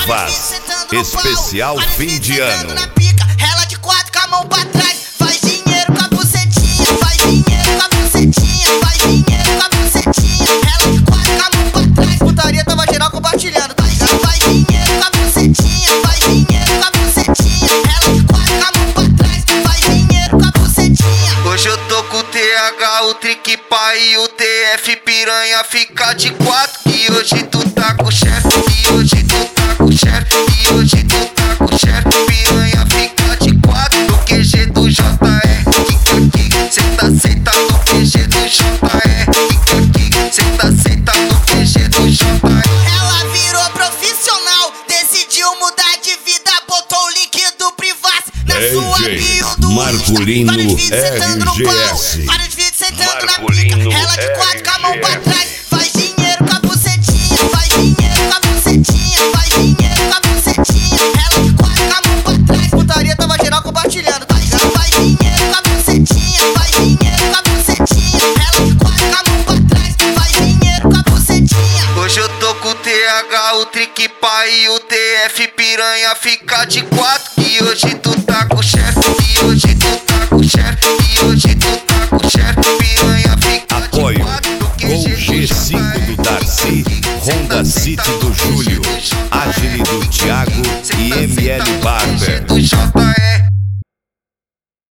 Privaz, especial fim de ano. Ela de quatro com a mão pra trás, faz dinheiro com a bucetinha, faz dinheiro com a bucetinha, faz dinheiro com a bucetinha. Ela de quatro com a mão pra trás, putaria tava geral compartilhando, tá ligado? Faz dinheiro com a bucetinha, faz dinheiro com a bucetinha. Ela de quatro com a mão pra trás, faz dinheiro com a bucetinha. Hoje eu tô com o TH, o Trick Pai e o TF piranha, fica de quatro. Que hoje tu tá com o chefe, que hoje tu tá com o chefe, que hoje tu tá com o chefe. Piranha fica de quatro no QG do JR. Kika, cê tá sentado no QG do JR. Kika, cê tá sentado no QG do JR. Ela virou profissional, decidiu mudar de vida, botou o link do Privaz na sua bio do Marculino Insta. Vários vídeos sentando no pau, RGS. vários vídeos sentando na Marculino pica. Ela de quatro com a mão pra RGS. trás, faz dinheiro com a bucetinha, faz dinheiro com a bucetinha, faz dinheiro com a bucetinha. Ela de quatro com a mão pra trás, putaria tava geral compartilhando, tá ligado? Faz dinheiro com a bucetinha, faz dinheiro com a bucetinha. Ela de quatro com a mão pra trás, faz dinheiro com a bucetinha. Hoje eu tô com o TH, o Trick Pai e o TF piranha, fica de quatro. Que hoje tu tá com o chefe, que hoje tu tá com o chefe, que hoje tu tá com o chefe. Piranha fica Apoio de quatro no Gol QG G5 do Darcy, Honda City do Júlio, Agile do Thiago e ML Barber. do JR.